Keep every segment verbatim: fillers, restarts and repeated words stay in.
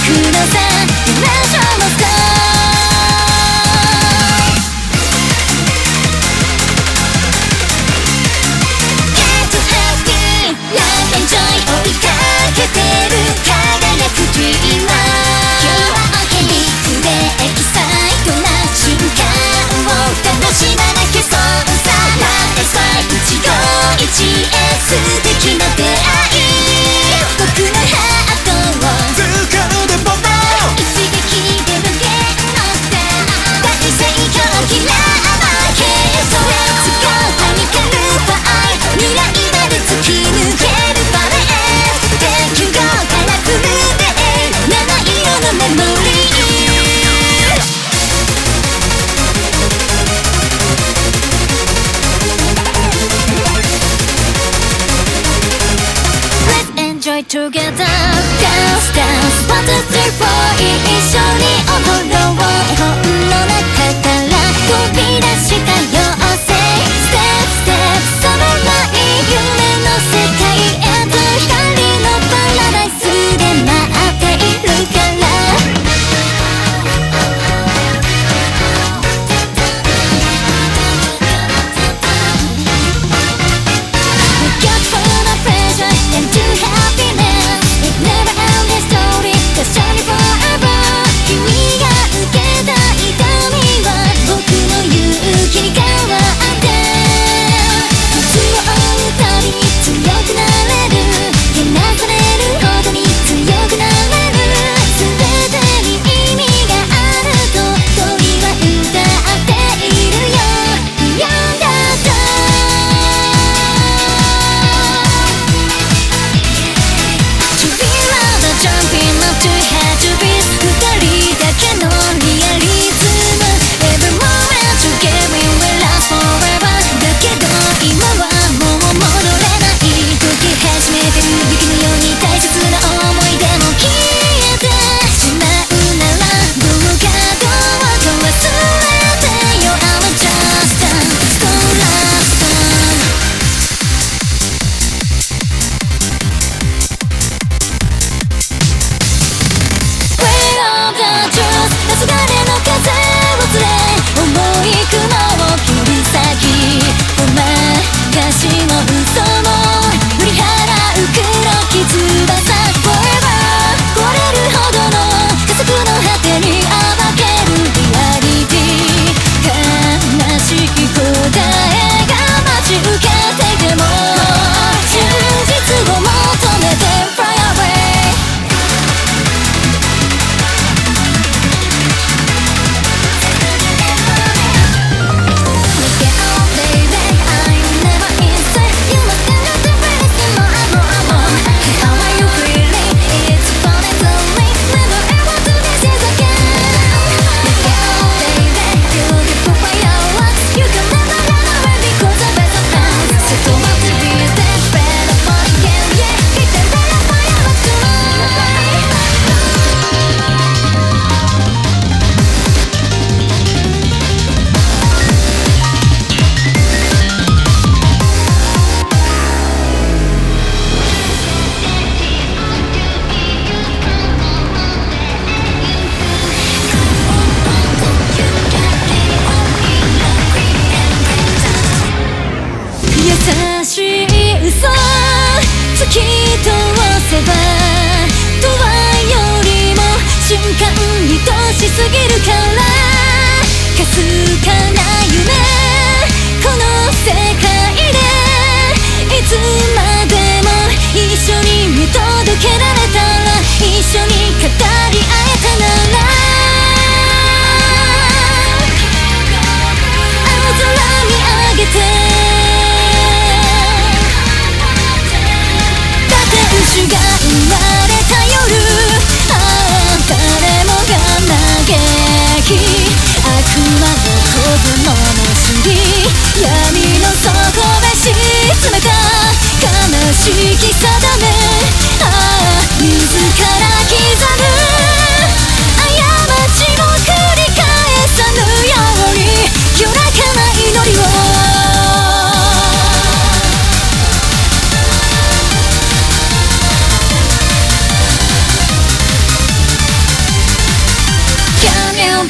Together, dance, dance, one, two, three, four 一緒に踊ろう絵本の中から飛び出した妖精 Step, step, そのない夢の世界へと光のパラダイスで待っているからGet full of pleasure and to happiness Never ending story, just shining forever 君が受けた痛みは僕の勇気に変わって夏を追うたびに強くなれるけなされるほどに強くなれる全てに意味があると鳥は歌っているよ Beyond the Jumping up to head to beat 二人だけのリアリズム Every moment together will last forever だけど今はもう戻れない溶け始めてる雪のように大切な思い出も消えてしまうならどうかどうか忘れてよ I'm just a stone last time黄昏の風を連れ重い雲を切り裂きごまかしも嘘も振り払う黒き翼 Forever 壊れるほどの加速の果てに暴けるリアリティ悲しき答えが待ち受けていても真実を求めて Fly away You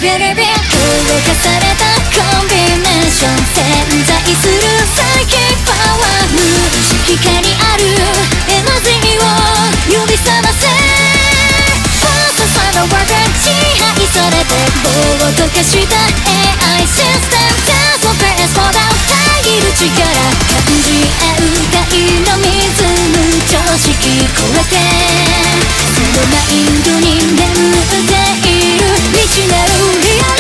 ビューティー強化されたコンビネーション潜在するサイキックパワー無意識下にあるエナジーを呼び覚ませファーストサイドワーク支配されて暴徒化した エーアイ システムテストペースフォーダウン遮る力感じ合う愛のリズム常識超えてそのマインドに眠っている未知なるリアラ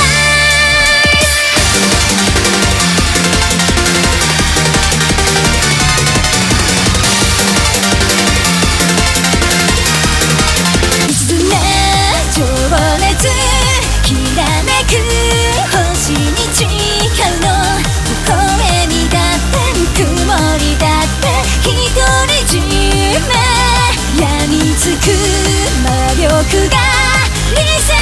イズいつね情熱きらめく星に誓うの微笑みだって曇りだって独り占め病みつく魔力が見せ